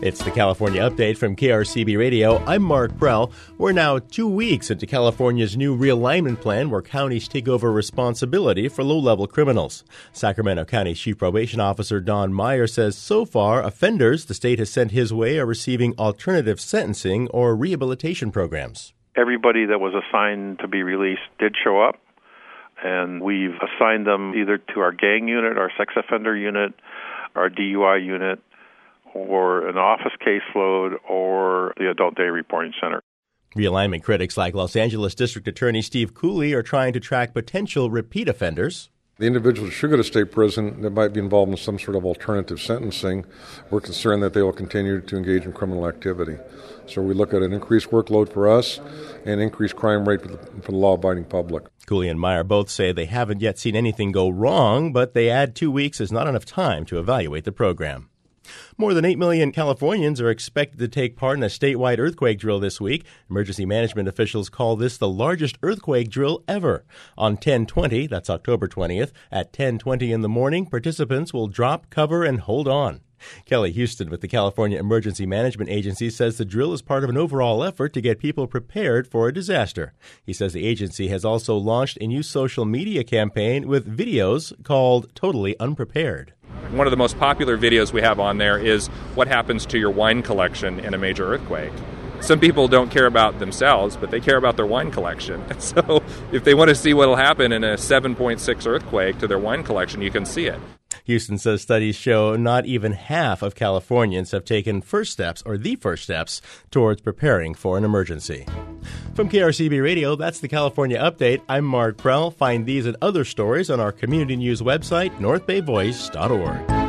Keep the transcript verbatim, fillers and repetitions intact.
It's the California Update from K R C B Radio. I'm Mark Prell. We're now two weeks into California's new realignment plan where counties take over responsibility for low-level criminals. Sacramento County Chief Probation Officer Don Meyer says so far, offenders the state has sent his way are receiving alternative sentencing or rehabilitation programs. Everybody that was assigned to be released did show up, and we've assigned them either to our gang unit, our sex offender unit, our D U I unit, or an office caseload, or the Adult Day Reporting Center. Realignment critics like Los Angeles District Attorney Steve Cooley are trying to track potential repeat offenders. The individuals who should go to state prison that might be involved in some sort of alternative sentencing, we're concerned that they will continue to engage in criminal activity. So we look at an increased workload for us and increased crime rate for the, for the law-abiding public. Cooley and Meyer both say they haven't yet seen anything go wrong, but they add two weeks is not enough time to evaluate the program. More than eight million Californians are expected to take part in a statewide earthquake drill this week. Emergency management officials call this the largest earthquake drill ever. On ten twenty, that's October twentieth, at ten twenty in the morning, participants will drop, cover, and hold on. Kelly Houston with the California Emergency Management Agency says the drill is part of an overall effort to get people prepared for a disaster. He says the agency has also launched a new social media campaign with videos called Totally Unprepared. One of the most popular videos we have on there is what happens to your wine collection in a major earthquake. Some people don't care about themselves, but they care about their wine collection. So if they want to see what will happen in a seven point six earthquake to their wine collection, you can see it. Houston says studies show not even half of Californians have taken first steps or the first steps towards preparing for an emergency. From K R C B Radio, that's the California Update. I'm Mark Prell. Find these and other stories on our community news website, north bay voice dot org.